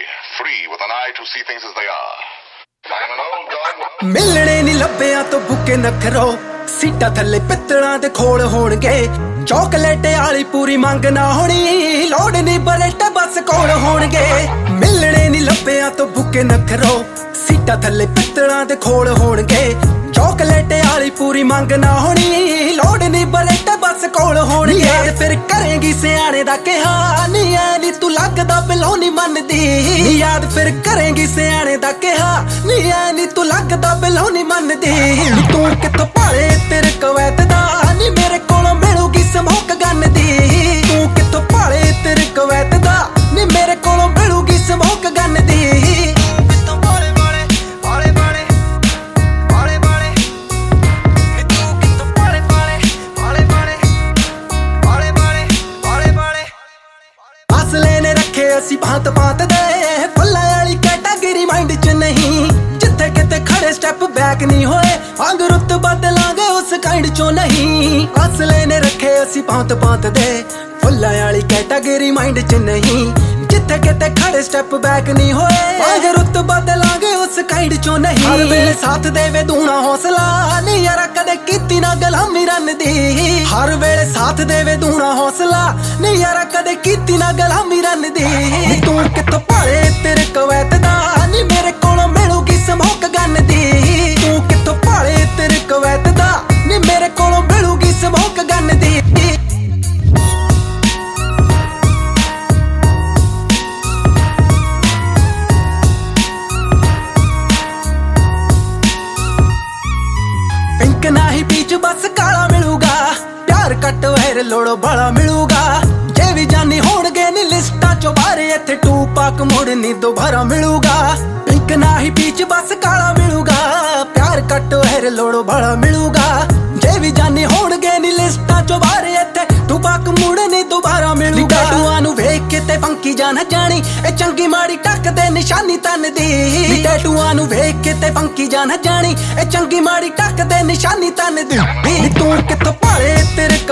free with an eye to see things as they are. I'm an old dog. ਮਿਲਣੇ ਨੀ ਲੱਭਿਆਂ ਤੋਂ ਬੁੱਕੇ ਨਖਰੋ ਸੀਟਾਂ ਥੱਲੇ ਪਿੱਤਲਾਂ ਦੇ ਖੋਲ ਹੋਣਗੇ ਚੌਕਲੇਟ ਵਾਲੀ ਪੂਰੀ ਮੰਗ ਨਾ ਹੋਣੀ ਲੋੜ ਨੀ ਬਰੇਟੇ ਬਸ ਕੋਲ ਹੋਣਗੇ ਮਿਲਣੇ ਨੀ ਲੱਭਿਆਂ ਤੋਂ ਬੁੱਕੇ ਨਖਰੋ ਸੀਟਾਂ ਥੱਲੇ ਪਿੱਤਲਾਂ ਦੇ ਖੋਲ ਹੋਣਗੇ ਚੌਕਲੇਟ ਵਾਲੀ ਪੂਰੀ ਮੰਗ ਨਾ ਹੋਣੀ ਲੋੜ ਨੀ ਬਰੇਟੇ ਬਸ ਕੋਲ ਹੋਣਗੇ ਫਿਰ ਕਰੇਂਗੀ ਸਿਆਣੇ ਦਾ ਕਿਹਾ ਨੀ ਐ ਨੀ ਤੂੰ ਲੱਗਦਾ ਬਿਲੋਂ ਨੀ ਮੰਨਦੀ ਯਾਦ ਫਿਰ ਕਰੇਂਗੀ ਸਿਆਣੇ ਦਾ ਕਿਹਾ ਨੀ ਐ ਨੀ ਤੂੰ ਲੱਗਦਾ ਬਿਲੋਂ ਨੀ ਮੰਨਦੀ ਤੂੰ ਕਿੱਥੋਂ ਭਾਲੇ ਤੇਰੇ ਕਵੈਤ ਦਾ ਨੀ ਮੇਰੇ ਕੋਲੋਂ ਮਿਲੂਗੀ ਸਮੋਕ ਗੰਨ ਦੀ ਤੂੰ ਕਿੱਥੋਂ ਭਾਲੇ ਤੇਰੇ ਕਵੈਤ ਦਾ ਨੀ ਮੇਰੇ ਕੋਲੋਂ ਮਿਲੂਗੀ ਸਮੋਕ ਗੰਨ ਦੀ ਅਸੀਂ ਭਾਂਤ ਭਾਂਤ ਦੇ ਫੁੱਲਾਂ ਵਾਲੀ ਕੈਟਾਗਰੀ ਮਾਈਂਡ ਚ ਨਹੀਂ ਜਿੱਥੇ ਕਿਤੇ ਖੜੇ ਸਟੈਪ ਬੈਕ ਨਹੀਂ ਹੋਏ ਵਾਂਗ ਰੁੱਤ ਬਦਲਾਂਗੇ ਉਸ ਕਾਈਂਡ ਚੋਂ ਨਹੀਂ ਅਸਲੇ ਨੇ ਰੱਖੇ ਅਸੀਂ ਭਾਂਤ ਭਾਂਤ ਦੇ ਫੁੱਲਾਂ ਵਾਲੀ ਕੈਟਾਗਰੀ ਮਾਈਂਡ ਚ ਨਹੀਂ ਜਿੱਥੇ ਕਿਤੇ ਖੜੇ ਸਟੈਪ ਬੈਕ ਨਹੀਂ ਹੋਏ ਵਾਂਗ ਰੁੱਤ ਬਦਲਾਂਗੇ ਉਸ ਕਾਈਂਡ ਚੋਂ ਨਹੀਂ ਹਰ ਵੇਲੇ ਸਾਥ ਦੇਵੇ ਦੂਣਾ ਹੌਸਲਾ ਨੀ ਯਾਰਾ ਕਦੇ ਕੀਤੀ ਨਾ ਗੁਲਾਮੀ ਰਨ ਦੀ ਹਰ ਵੇਲੇ ਸਾਥ ਦੇਵੇ ਦੂਣਾ ਹੌਸਲਾ ਨੀ ਯਾਰਾ ਕਦੇ ਕੀਤੀ ਨਾ ਗੁਲਾਮੀ ਰਨ ਦੀ ਤੂੰ ਕਿੱਥੋਂ ਭਾਲੇ ਤੇਰੇ ਕਵੈਤ ਦਾ ਨੀ ਮੇਰੇ ਕੋਲੋਂ ਮਿਲੂਗੀ ਸਮੋਕ ਗੰਨ ਦੀ ਤੂੰ ਕਿੱਥੋਂ ਭਾਲੇ ਤੇਰੇ ਕਵੈਤ ਦਾ ਨੀ ਮੇਰੇ ਕੋਲੋਂ ਮਿਲੂਗੀ ਸਮੋਕ ਗੰਨ ਦੀ ਪਿੰਕ ਨਹੀਂ ਪੀਚ ਬਸ ਕਾਲਾ ਮਿਲੂਗਾ ਪਿਆਰ ਕੱਟ ਵੈਰ ਲੋੜੋ ਬੜਾ ਮਿਲੂਗਾ ਜੇ ਵੀ ਜਾਨੀ ਹੋਣਗੇ ਨੀ ਲਿਸਟਾਂ ਚੋਂ ਬਾਰੇ ਇੱਥੇ ਟੂ ਪਾਕ ਮੁੜ ਨੀ ਦੁਬਾਰਾ ਮਿਲੂਗਾ ਪਿੰਕ ਨਹੀਂ ਪੀਚ ਬਸ ਕਾਲਾ ਮਿਲੂਗਾ ਪਿਆਰ ਕੱਟ ਵੈਰ ਲੋੜੋ ਬੜਾ ਮਿਲੂਗਾ ਜੇ ਵੀ ਜਾਨੀ ਹੋਣਗੇ ਨੀ ਲਿਸਟਾਂ ਚੋਂ ਬਾਰੇ ਇੱਥੇ ਟੂ ਪਾਕ ਮੁੜ ਨੀ ਦੁਬਾਰਾ ਮਿਲੂਗਾ ਟੈਟੂਆਂ ਨੂੰ ਵੇਖ ਕੇ ਤੇ ਫੰਕੀ ਜਾਣਾ ਜਾਣੀ ਇਹ ਚੰਗੀ ਮਾੜੀ ਟੱਕ ਦੇ ਨਿਸ਼ਾਨੀ ਤਨ ਦੀ ਟੈਟੂਆਂ ਨੂੰ ਵੇਖ ਕੇ ਤੇ ਫੰਕੀ ਜਾਣਾ ਜਾਣੀ ਇਹ ਚੰਗੀ ਮਾੜੀ ਟੱਕ ਦੇ ਨਿਸ਼ਾਨੀ ਤਨ ਦੀ ਤੂੰ ਕਿੱਥੋਂ ਭਾਲੇ ਤੇਰੇ